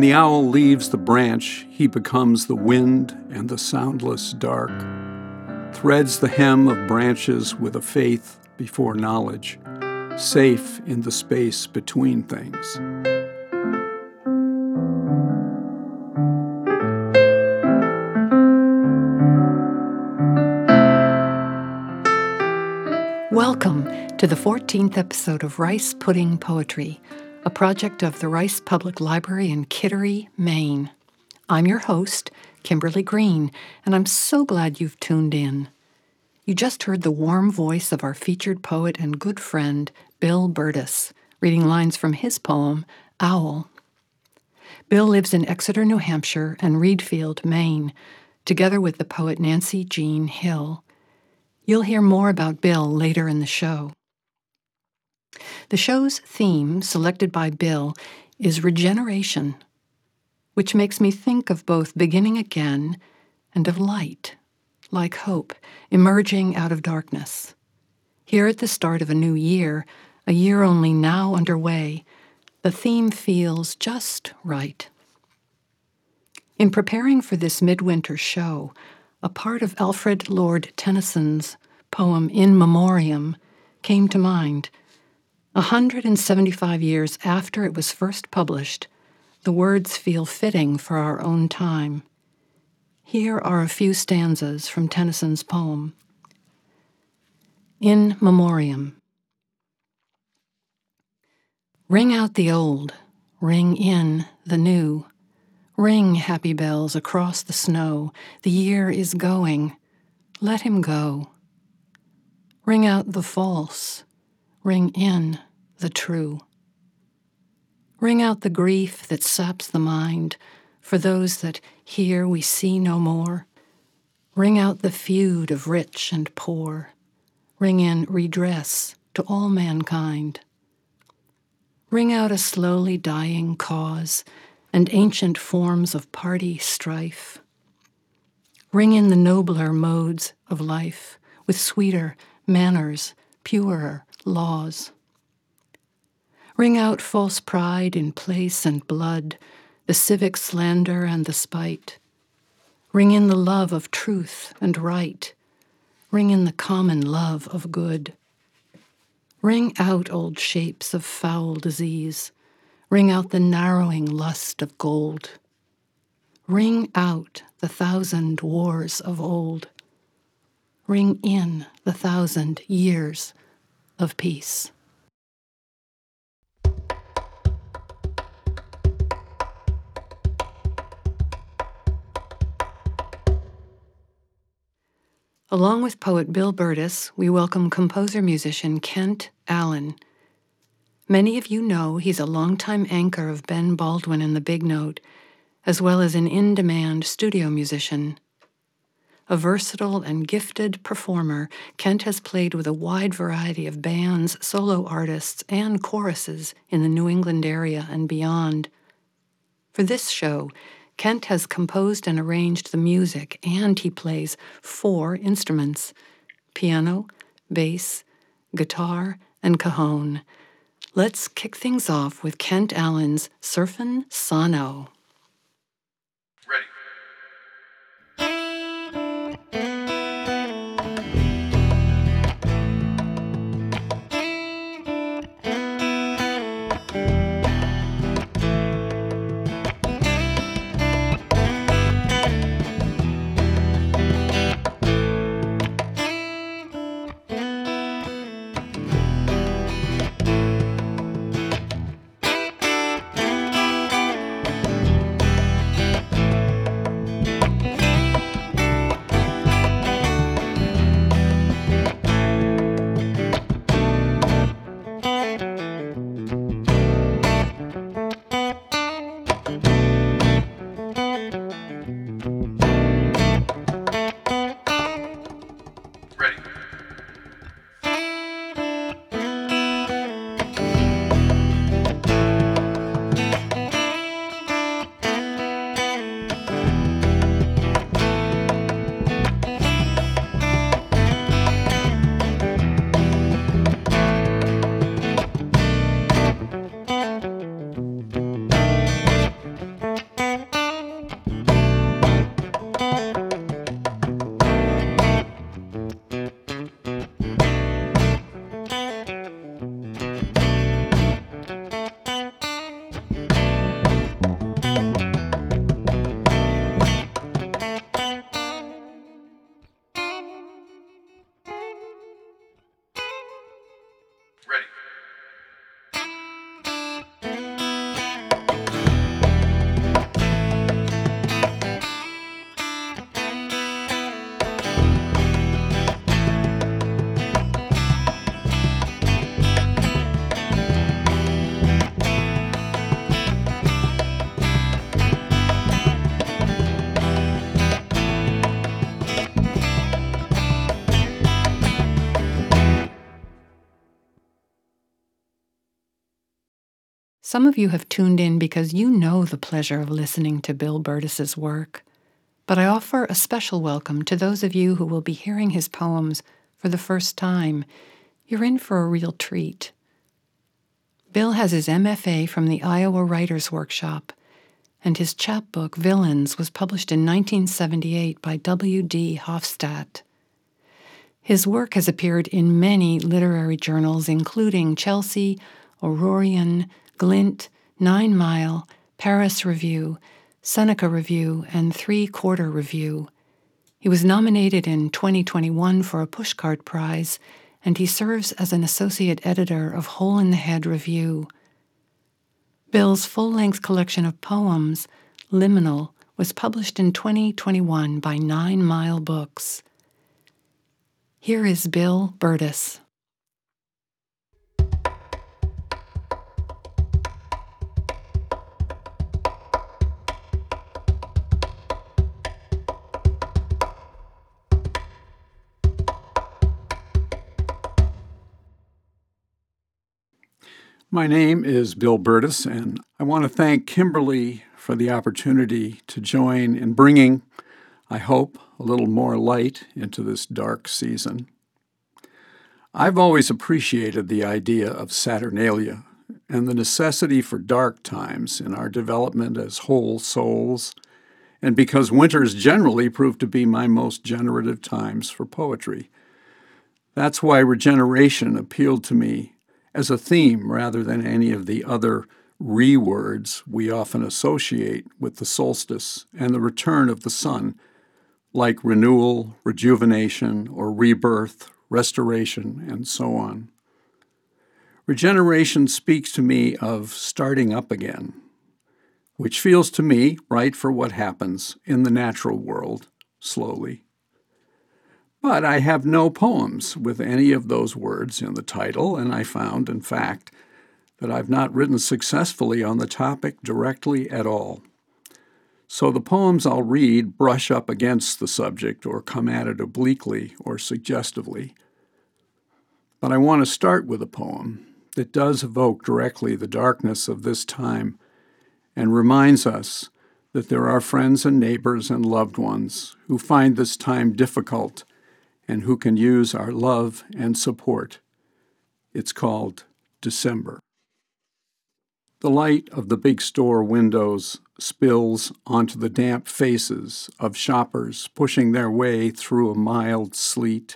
the owl leaves the branch, he becomes the wind and the soundless dark, threads the hem of branches with a faith before knowledge, safe in the space between things. Welcome to the 14th episode of Rice Pudding Poetry, a project of the Rice Public Library in Kittery, Maine. I'm your host, Kimberly Green, and I'm so glad you've tuned in. You just heard the warm voice of our featured poet and good friend, Bill Burtis, reading lines from his poem, Owl. Bill lives in Exeter, New Hampshire, and Reedfield, Maine, together with the poet Nancy Jean Hill. You'll hear more about Bill later in the show. The show's theme, selected by Bill, is regeneration, which makes me think of both beginning again and of light, like hope, emerging out of darkness. Here at the start of a new year, a year only now underway, the theme feels just right. In preparing for this midwinter show, a part of Alfred Lord Tennyson's poem In Memoriam came to mind. 175 years after it was first published, the words feel fitting for our own time. Here are a few stanzas from Tennyson's poem. In Memoriam. Ring out the old, ring in the new. Ring, happy bells, across the snow. The year is going. Let him go. Ring out the false. Ring in the true. Ring out the grief that saps the mind. For those that here we see no more. Ring out the feud of rich and poor. Ring in redress to all mankind. Ring out a slowly dying cause and ancient forms of party strife. Ring in the nobler modes of life with sweeter manners, purer laws. Ring out false pride in place and blood, the civic slander and the spite. Ring in the love of truth and right. Ring in the common love of good. Ring out old shapes of foul disease. Ring out the narrowing lust of gold. Ring out the 1,000 wars of old. Ring in the 1,000 years of peace. Along with poet Bill Burtis, we welcome composer-musician Kent Allen. Many of you know he's a longtime anchor of Ben Baldwin and the Big Note, as well as an in-demand studio musician. A versatile and gifted performer, Kent has played with a wide variety of bands, solo artists, and choruses in the New England area and beyond. For this show, Kent has composed and arranged the music, and he plays 4 instruments: piano, bass, guitar, and cajon. Let's kick things off with Kent Allen's Surfin' Sano. Ready. Ready. Some of you have tuned in because you know the pleasure of listening to Bill Burtis's work, but I offer a special welcome to those of you who will be hearing his poems for the first time. You're in for a real treat. Bill has his MFA from the Iowa Writers' Workshop, and his chapbook, Villains, was published in 1978 by W.D. Hofstadt. His work has appeared in many literary journals, including Chelsea, Aurorian, Glint, 9 Mile, Paris Review, Seneca Review, and 3/4 Review. He was nominated in 2021 for a Pushcart Prize, and he serves as an associate editor of Hole in the Head Review. Bill's full-length collection of poems, Liminal, was published in 2021 by 9 Mile Books. Here is Bill Burtis. My name is Bill Burtis, and I want to thank Kimberly for the opportunity to join in bringing, I hope, a little more light into this dark season. I've always appreciated the idea of Saturnalia and the necessity for dark times in our development as whole souls, and because winters generally prove to be my most generative times for poetry. That's why regeneration appealed to me as a theme rather than any of the other re-words we often associate with the solstice and the return of the sun, like renewal, rejuvenation, or rebirth, restoration, and so on. Regeneration speaks to me of starting up again, which feels to me right for what happens in the natural world, slowly. But I have no poems with any of those words in the title, and I found, in fact, that I've not written successfully on the topic directly at all. So the poems I'll read brush up against the subject or come at it obliquely or suggestively. But I want to start with a poem that does evoke directly the darkness of this time and reminds us that there are friends and neighbors and loved ones who find this time difficult and who can use our love and support. It's called December. The light of the big store windows spills onto the damp faces of shoppers pushing their way through a mild sleet.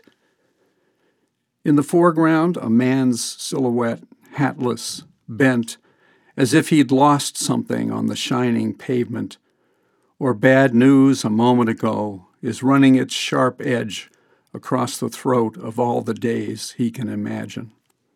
In the foreground, a man's silhouette, hatless, bent, as if he'd lost something on the shining pavement, or bad news a moment ago is running its sharp edge across the throat of all the days he can imagine.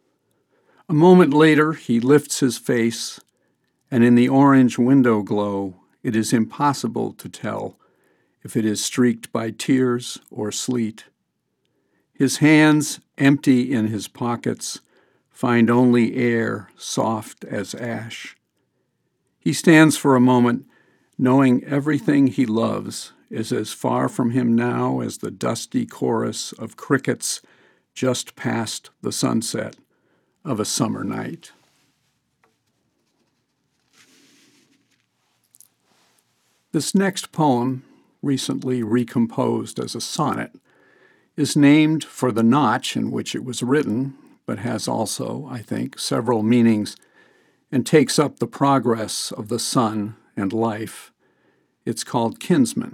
A moment later, he lifts his face, and in the orange window glow, it is impossible to tell if it is streaked by tears or sleet. His hands, empty in his pockets, find only air soft as ash. He stands for a moment, knowing everything he loves is as far from him now as the dusty chorus of crickets just past the sunset of a summer night. This next poem, recently recomposed as a sonnet, is named for the notch in which it was written, but has also, I think, several meanings, and takes up the progress of the sun and life. It's called Kinsman.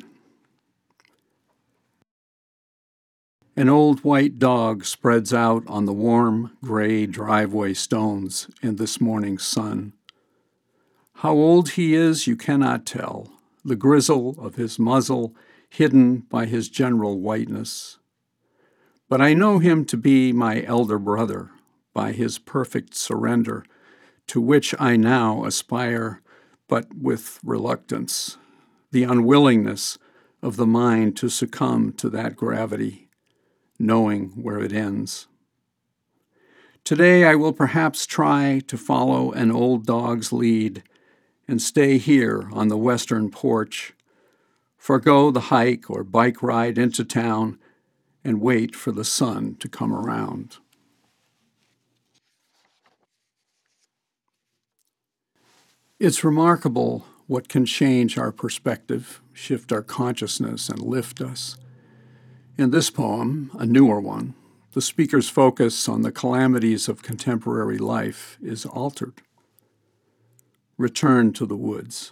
An old white dog spreads out on the warm, gray driveway stones in this morning's sun. How old he is, you cannot tell, the grizzle of his muzzle hidden by his general whiteness. But I know him to be my elder brother, by his perfect surrender, to which I now aspire, but with reluctance, the unwillingness of the mind to succumb to that gravity, knowing where it ends. Today I will perhaps try to follow an old dog's lead and stay here on the western porch, forgo the hike or bike ride into town, and wait for the sun to come around. It's remarkable what can change our perspective, shift our consciousness, and lift us. In this poem, a newer one, the speaker's focus on the calamities of contemporary life is altered. Return to the woods.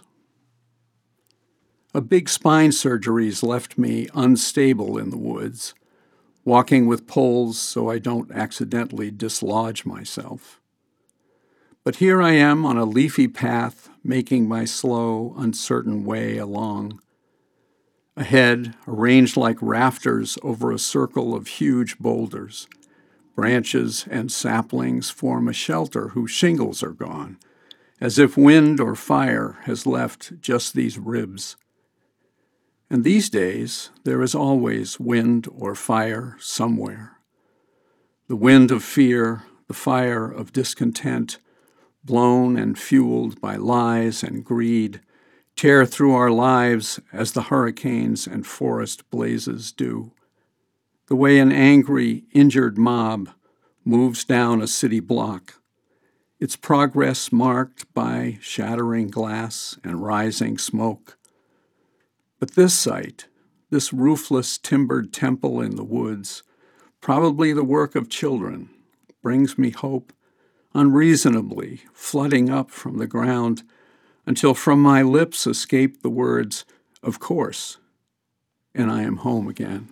A big spine surgery's left me unstable in the woods, walking with poles so I don't accidentally dislodge myself. But here I am on a leafy path, making my slow, uncertain way along. Ahead, arranged like rafters over a circle of huge boulders, branches and saplings form a shelter whose shingles are gone, as if wind or fire has left just these ribs. And these days, there is always wind or fire somewhere. The wind of fear, the fire of discontent, blown and fueled by lies and greed, tear through our lives as the hurricanes and forest blazes do. The way an angry, injured mob moves down a city block, its progress marked by shattering glass and rising smoke. But this sight, this roofless timbered temple in the woods, probably the work of children, brings me hope, unreasonably flooding up from the ground until from my lips escape the words, "Of course," and I am home again.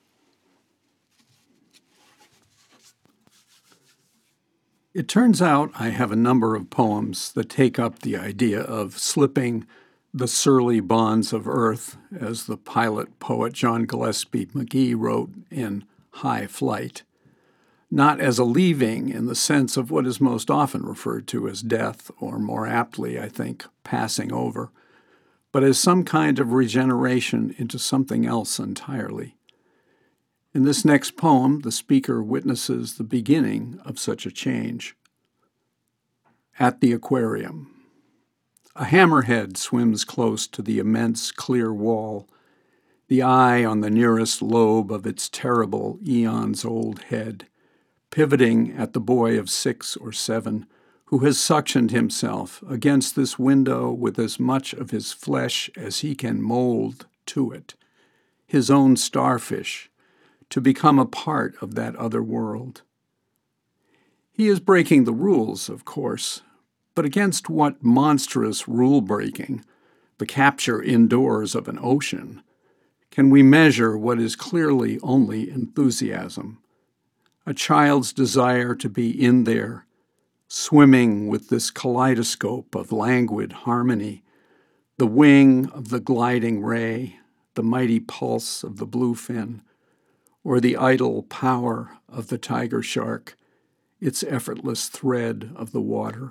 It turns out I have a number of poems that take up the idea of slipping the surly bonds of earth, as the pilot poet John Gillespie Magee wrote in High Flight, not as a leaving in the sense of what is most often referred to as death, or more aptly, I think, passing over, but as some kind of regeneration into something else entirely. In this next poem, the speaker witnesses the beginning of such a change. At the aquarium. A hammerhead swims close to the immense clear wall, the eye on the nearest lobe of its terrible eons-old head, pivoting at the boy of 6 or 7 who has suctioned himself against this window with as much of his flesh as he can mold to it, his own starfish, to become a part of that other world. He is breaking the rules, of course, but against what monstrous rule-breaking, the capture indoors of an ocean, can we measure what is clearly only enthusiasm, a child's desire to be in there, swimming with this kaleidoscope of languid harmony, the wing of the gliding ray, the mighty pulse of the bluefin, or the idle power of the tiger shark, its effortless thread of the water.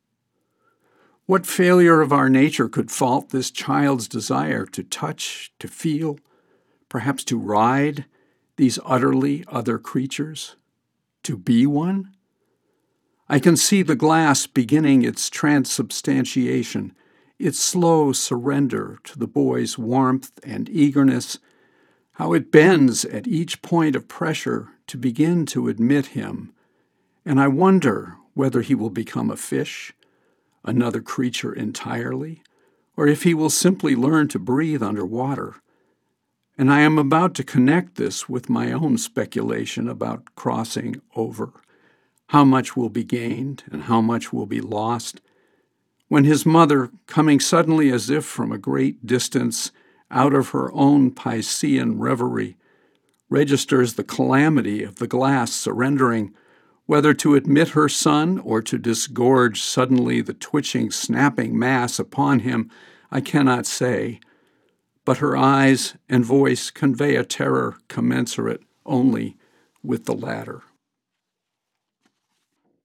What failure of our nature could fault this child's desire to touch, to feel, perhaps to ride these utterly other creatures, to be one? I can see the glass beginning its transubstantiation, its slow surrender to the boy's warmth and eagerness, how it bends at each point of pressure to begin to admit him, and I wonder whether he will become a fish, another creature entirely, or if he will simply learn to breathe underwater. And I am about to connect this with my own speculation about crossing over, how much will be gained and how much will be lost, when his mother, coming suddenly as if from a great distance out of her own Piscean reverie, registers the calamity of the glass surrendering, whether to admit her son or to disgorge suddenly the twitching, snapping mass upon him, I cannot say, but her eyes and voice convey a terror commensurate only with the latter.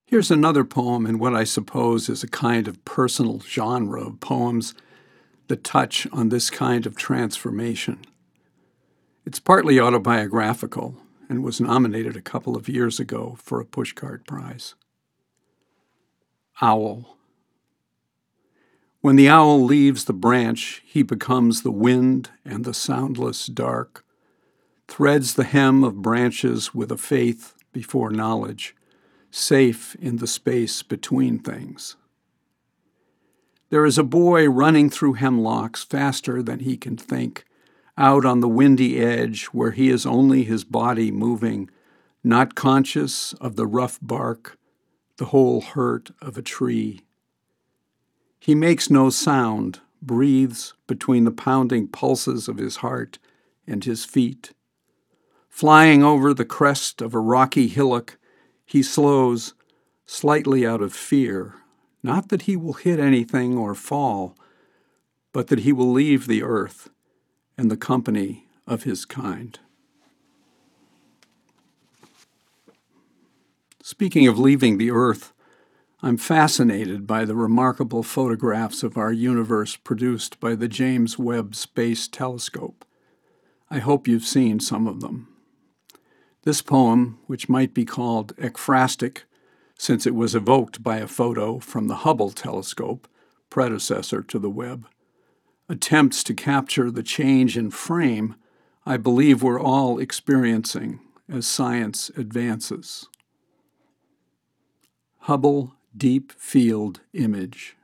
Here's another poem in what I suppose is a kind of personal genre of poems that touch on this kind of transformation. It's partly autobiographical and was nominated a couple of years ago for a Pushcart Prize. Owl. When the owl leaves the branch, he becomes the wind and the soundless dark, threads the hem of branches with a faith before knowledge, safe in the space between things. There is a boy running through hemlocks faster than he can think, out on the windy edge where he is only his body moving, not conscious of the rough bark, the whole hurt of a tree. He makes no sound, breathes between the pounding pulses of his heart and his feet. Flying over the crest of a rocky hillock, he slows, slightly out of fear, not that he will hit anything or fall, but that he will leave the earth and the company of his kind. Speaking of leaving the earth, I'm fascinated by the remarkable photographs of our universe produced by the James Webb Space Telescope. I hope you've seen some of them. This poem, which might be called ekphrastic, since it was evoked by a photo from the Hubble telescope, predecessor to the Webb, attempts to capture the change in frame I believe we're all experiencing as science advances. Hubble Deep Field Image.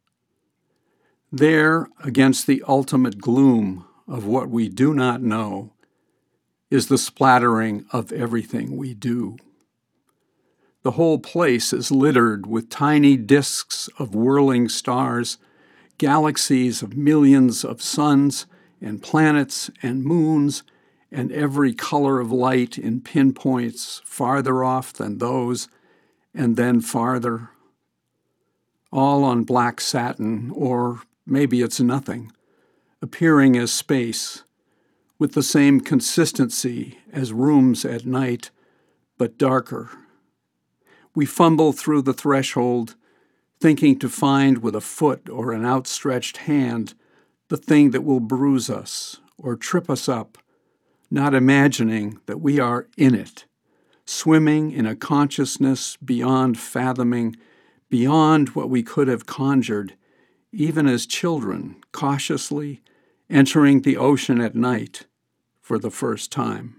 There, against the ultimate gloom of what we do not know, is the splattering of everything we do. The whole place is littered with tiny disks of whirling stars, galaxies of millions of suns and planets and moons, and every color of light in pinpoints farther off than those, and then farther, all on black satin, or maybe it's nothing, appearing as space, with the same consistency as rooms at night, but darker. We fumble through the threshold, thinking to find with a foot or an outstretched hand the thing that will bruise us or trip us up, not imagining that we are in it, swimming in a consciousness beyond fathoming, beyond what we could have conjured, even as children, cautiously entering the ocean at night for the first time.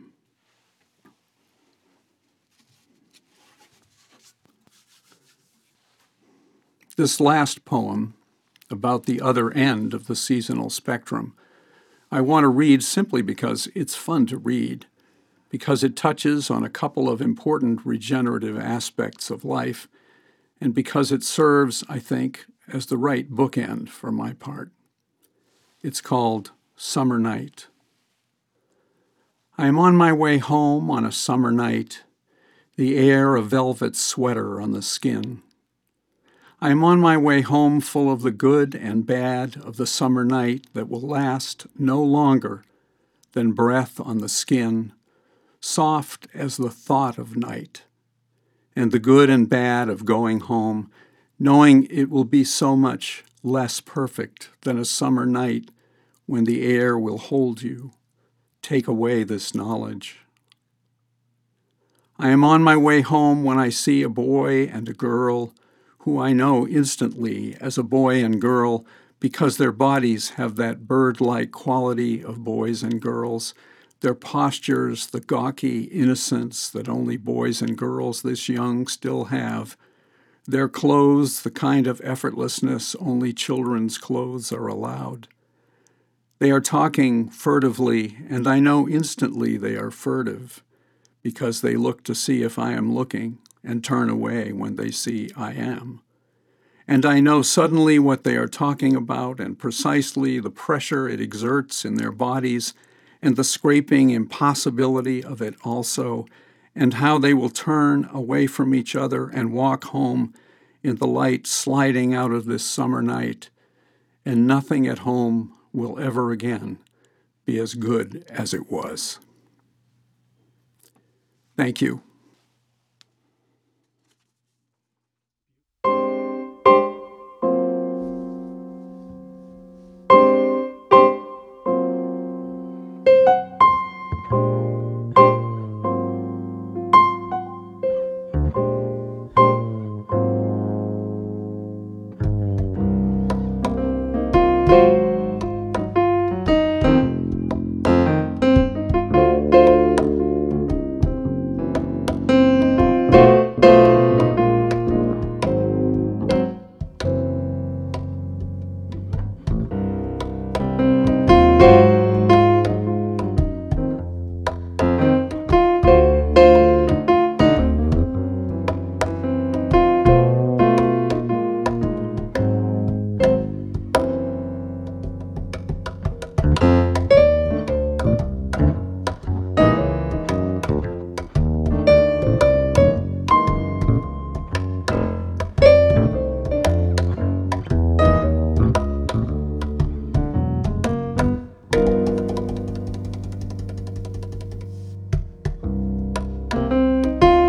This last poem, about the other end of the seasonal spectrum, I want to read simply because it's fun to read, because it touches on a couple of important regenerative aspects of life, and because it serves, I think, as the right bookend for my part. It's called Summer Night. I am on my way home on a summer night, the air a velvet sweater on the skin. I am on my way home full of the good and bad of the summer night that will last no longer than breath on the skin, soft as the thought of night, and the good and bad of going home, knowing it will be so much less perfect than a summer night when the air will hold you. Take away this knowledge. I am on my way home when I see a boy and a girl who I know instantly as a boy and girl because their bodies have that bird-like quality of boys and girls, their postures, the gawky innocence that only boys and girls this young still have, their clothes, the kind of effortlessness only children's clothes are allowed. They are talking furtively, and I know instantly they are furtive because they look to see if I am looking and turn away when they see I am. And I know suddenly what they are talking about and precisely the pressure it exerts in their bodies and the scraping impossibility of it also, and how they will turn away from each other and walk home in the light sliding out of this summer night, and nothing at home will ever again be as good as it was. Thank you.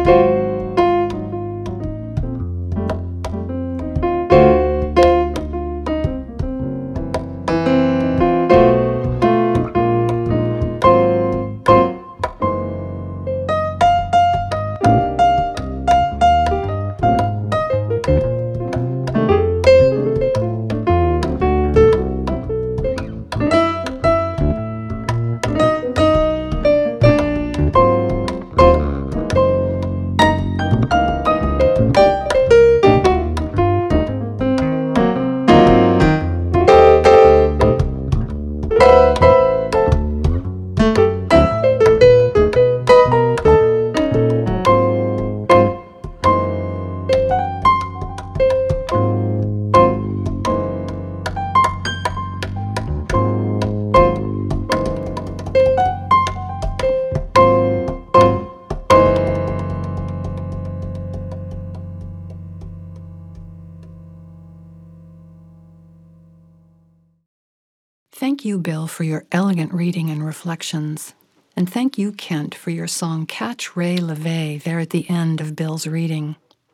Thank you, Bill, for your elegant reading and reflections. And thank you, Kent, for your song Catch Ray LeVay there at the end of Bill's reading.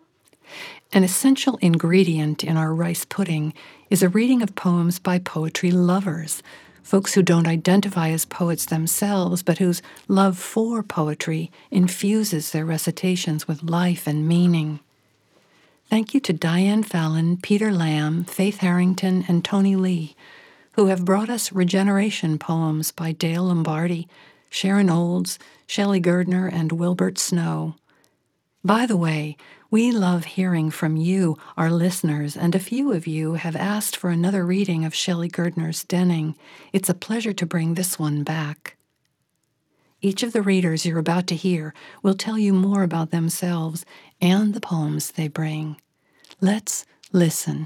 An essential ingredient in our rice pudding is a reading of poems by poetry lovers, folks who don't identify as poets themselves, but whose love for poetry infuses their recitations with life and meaning. Thank you to Diane Fallon, Peter Lamb, Faith Harrington, and Tony Lee, who have brought us Regeneration poems by Dale Lombardi, Sharon Olds, Shelley Gerdner, and Wilbert Snow. By the way, we love hearing from you, our listeners, and a few of you have asked for another reading of Shelley Gerdner's Denning. It's a pleasure to bring this one back. Each of the readers you're about to hear will tell you more about themselves and the poems they bring. Let's listen.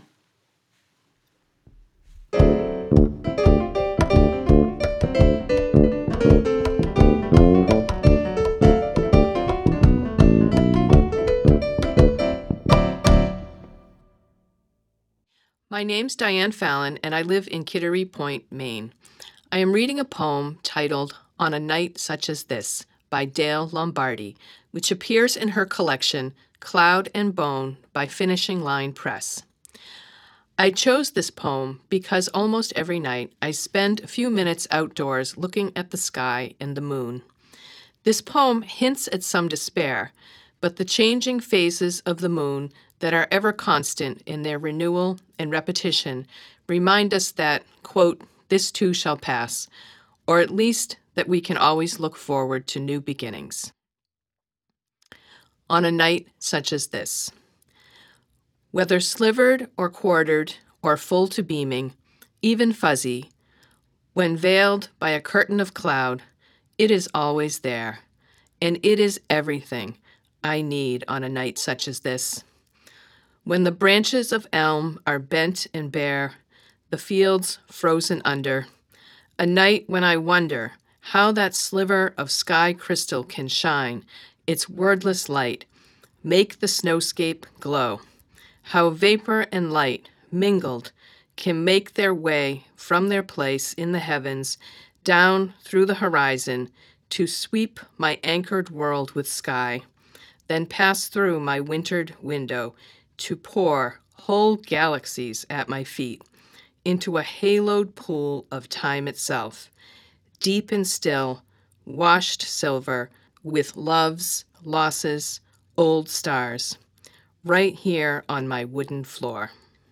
My name's Diane Fallon, and I live in Kittery Point, Maine. I am reading a poem titled On a Night Such as This by Dale Lombardi, which appears in her collection Cloud and Bone by Finishing Line Press. I chose this poem because almost every night I spend a few minutes outdoors looking at the sky and the moon. This poem hints at some despair, but the changing phases of the moon that are ever constant in their renewal and repetition remind us that, quote, this too shall pass, or at least that we can always look forward to new beginnings. On a night such as this. Whether slivered or quartered or full to beaming, even fuzzy, when veiled by a curtain of cloud, it is always there, and it is everything I need on a night such as this. When the branches of elm are bent and bare, the fields frozen under, a night when I wonder how that sliver of sky crystal can shine its wordless light, make the snowscape glow, how vapor and light, mingled, can make their way from their place in the heavens down through the horizon to sweep my anchored world with sky, then pass through my wintered window to pour whole galaxies at my feet into a haloed pool of time itself, deep and still, washed silver with loves, losses, old stars, right here on my wooden floor.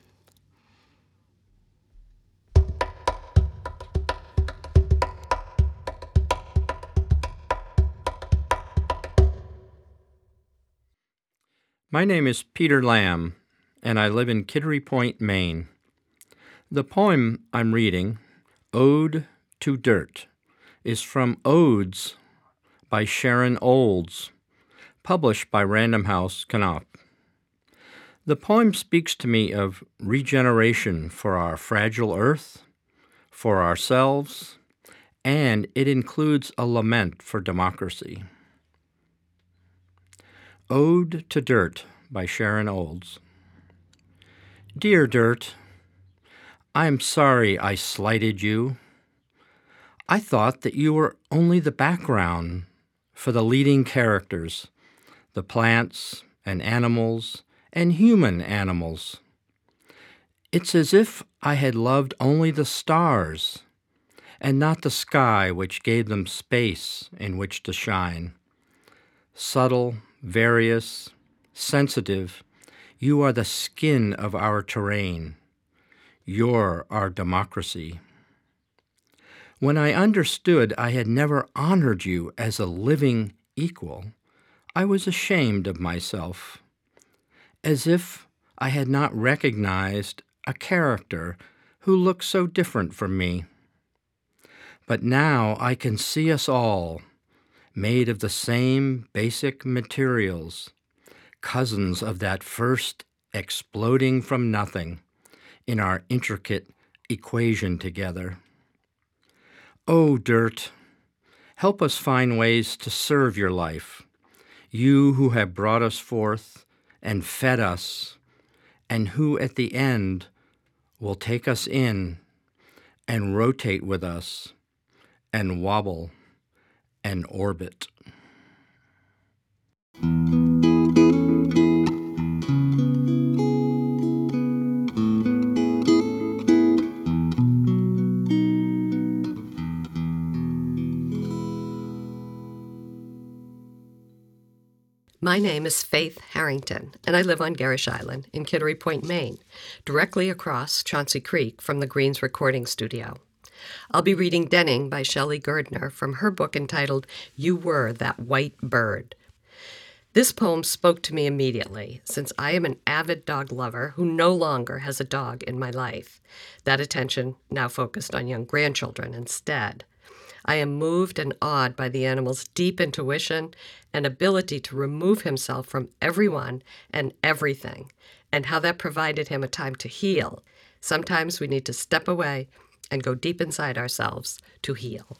My name is Peter Lamb, and I live in Kittery Point, Maine. The poem I'm reading, Ode to Dirt, is from Odes by Sharon Olds, published by Random House, Knopf. The poem speaks to me of regeneration for our fragile earth, for ourselves, and it includes a lament for democracy. Ode to Dirt by Sharon Olds. Dear Dirt, I'm sorry I slighted you. I thought that you were only the background for the leading characters, the plants and animals and human animals. It's as if I had loved only the stars and not the sky which gave them space in which to shine. Subtle, various, sensitive, you are the skin of our terrain. You're our democracy. When I understood I had never honored you as a living equal, I was ashamed of myself, as if I had not recognized a character who looked so different from me. But now I can see us all, made of the same basic materials, cousins of that first exploding from nothing in our intricate equation together. Oh, dirt, help us find ways to serve your life, you who have brought us forth and fed us, and who at the end will take us in and rotate with us and wobble and orbit. My name is Faith Harrington, and I live on Garish Island in Kittery Point, Maine, directly across Chauncey Creek from the Greens recording studio. I'll be reading Denning by Shelley Gardner from her book entitled You Were That White Bird. This poem spoke to me immediately, since I am an avid dog lover who no longer has a dog in my life. That attention now focused on young grandchildren instead. I am moved and awed by the animal's deep intuition and ability to remove himself from everyone and everything, and how that provided him a time to heal. Sometimes we need to step away and go deep inside ourselves to heal.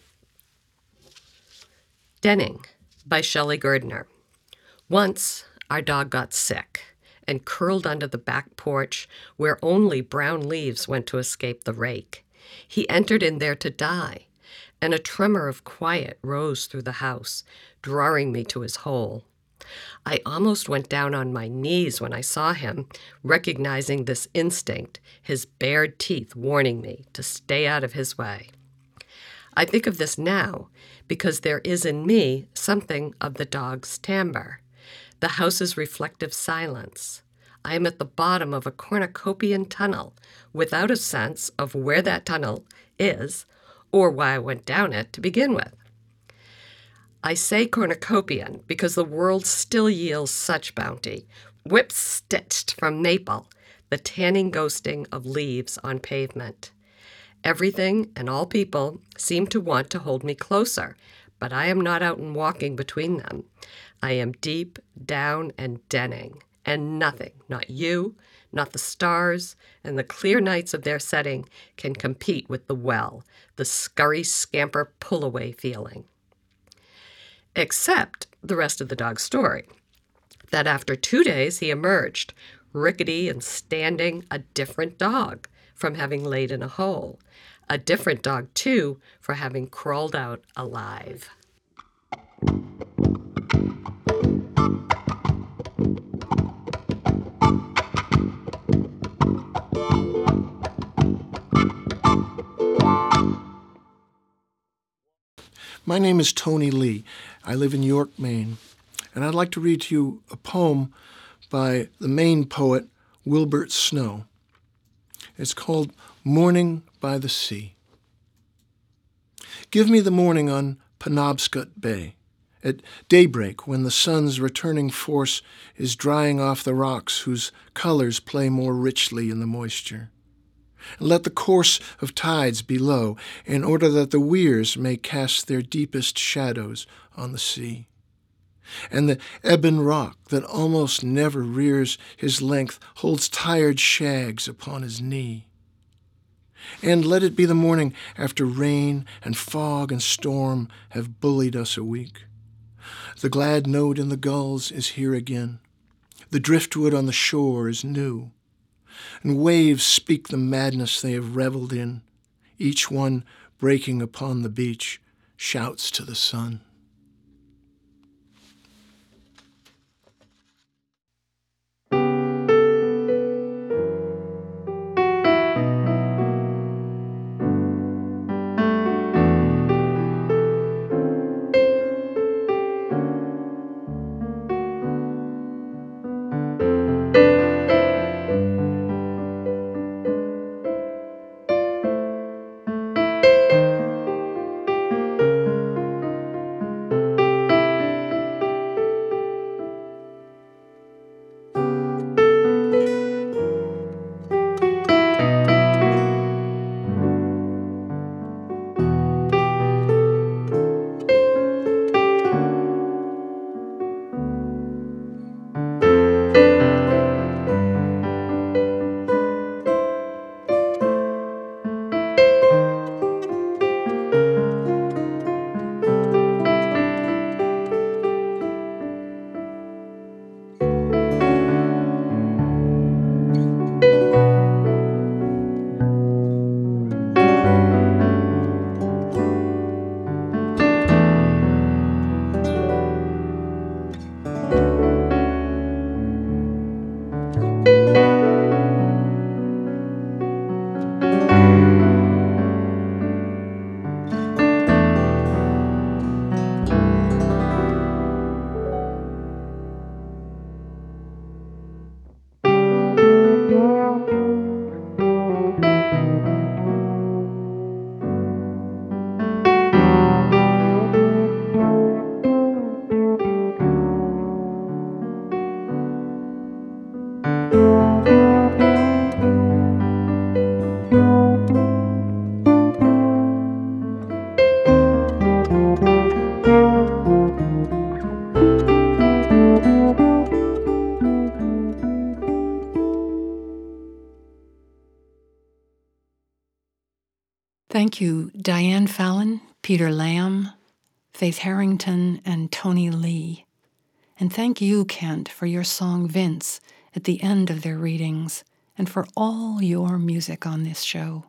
Denning by Shelley Gardner. Once, our dog got sick and curled under the back porch where only brown leaves went to escape the rake. He entered in there to die, and a tremor of quiet rose through the house, drawing me to his hole. I almost went down on my knees when I saw him, recognizing this instinct, his bared teeth warning me to stay out of his way. I think of this now because there is in me something of the dog's timbre, the house's reflective silence. I am at the bottom of a cornucopian tunnel without a sense of where that tunnel is or why I went down it to begin with. I say cornucopian because the world still yields such bounty, whip-stitched from maple, the tanning ghosting of leaves on pavement. Everything and all people seem to want to hold me closer, but I am not out and walking between them. I am deep down and denning, and nothing, not you, not the stars, and the clear nights of their setting can compete with the well, the scurry, scamper, pull-away feeling. Except the rest of the dog's story, that after 2 days he emerged, rickety and standing, a different dog from having laid in a hole, a different dog, too, for having crawled out alive. My name is Tony Lee. I live in York, Maine, and I'd like to read to you a poem by the Maine poet Wilbert Snow. It's called Morning by the Sea. Give me the morning on Penobscot Bay, at daybreak when the sun's returning force is drying off the rocks whose colors play more richly in the moisture. And let the course of tides be low, in order that the weirs may cast their deepest shadows on the sea. And the ebon rock that almost never rears his length holds tired shags upon his knee. And let it be the morning after rain and fog and storm have bullied us a week. The glad note in the gulls is here again. The driftwood on the shore is new. And waves speak the madness they have reveled in. Each one breaking upon the beach shouts to the sun. Thank you, Diane Fallon, Peter Lamb, Faith Harrington, and Tony Lee. And thank you, Kent, for your song Vince at the end of their readings, and for all your music on this show.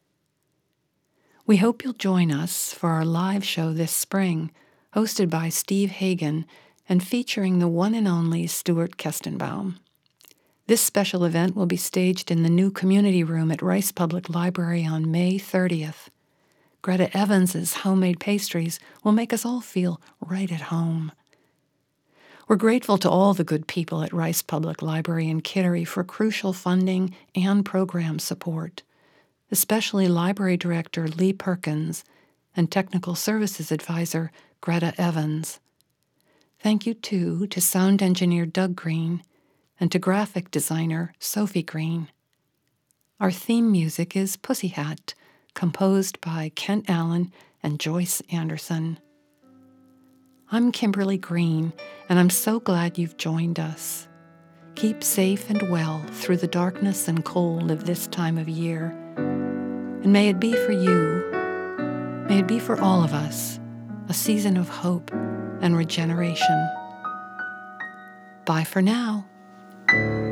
We hope you'll join us for our live show this spring, hosted by Steve Hagen and featuring the one and only Stuart Kestenbaum. This special event will be staged in the new community room at Rice Public Library on May 30th. Greta Evans's homemade pastries will make us all feel right at home. We're grateful to all the good people at Rice Public Library in Kittery for crucial funding and program support, especially Library Director Lee Perkins and Technical Services Advisor Greta Evans. Thank you, too, to sound engineer Doug Green and to graphic designer Sophie Green. Our theme music is Pussy Hat, composed by Kent Allen and Joyce Anderson. I'm Kimberly Green, and I'm so glad you've joined us. Keep safe and well through the darkness and cold of this time of year. And may it be for you, may it be for all of us, a season of hope and regeneration. Bye for now.